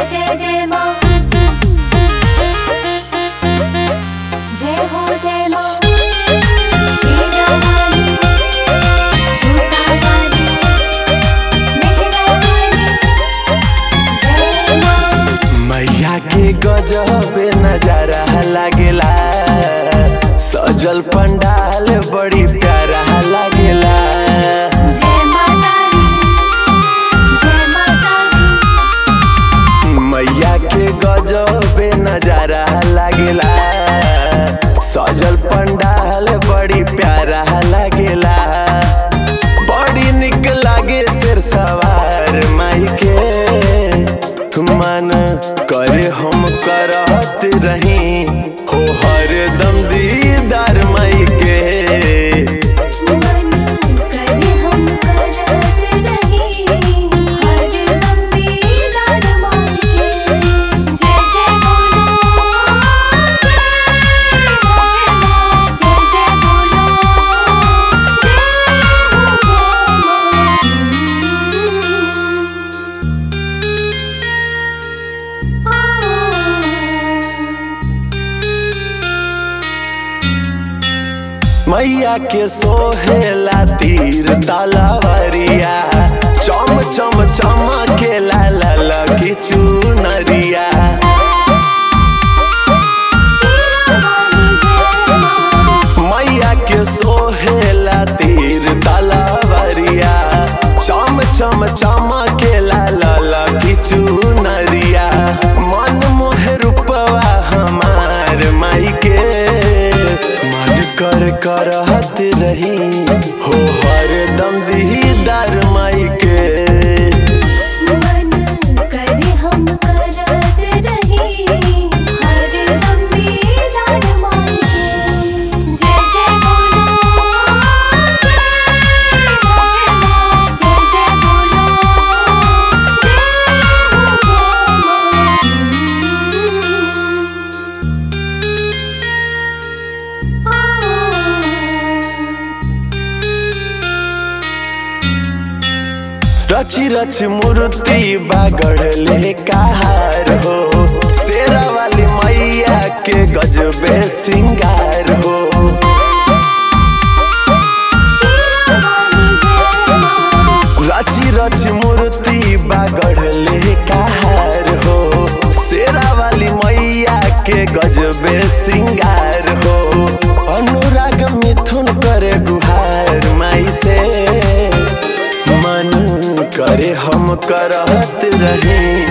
जय जय माँ, जय हो जय माँ। शेरा वाली, झूठा वाली, मेहरा वाली, जय माँ। मैया के गजब नजारा लागेला, सजल पंडाल बड़ी प्यारा लागेला। जय माता दी, जय माता दी। मैया के गजब नजारा लागेला, सजल पंडाल बड़ी प्यारा लागेला। बड़ी निक लागे शेर सवार माई के, मन करे हम करत रही हो हरदम दीदार माई के। मन करे हम करत रही हरदम दीदार माई के। जय जय बोलो, जय जय बोलो, मैया के सोहेला तीर तलवारिया, चम चम चमकेला ललकी चुनरिया। मैया के सोहेला तीर तलवारिया, चम चम चमकेला ललकी चुनरिया। मन मोहे रूपवा हमार माई के, मन कर करहत रही हो हरदम दीदार माई के। मन करे हम करत रही हरदम दीदार माई के। जय जय बोलो, जय जय बोलो, रची रच मूर्ति बागड़ले कहार हो, शेरा वाली मैया के गजबे सिंगार हो। रची रच मूर्ति बागड़ले कहार हो, शेरा वाली मैया के गजबे सिंगार हो। अनुराग मिथुन करे गुहार माई से, मन करे हम करत रही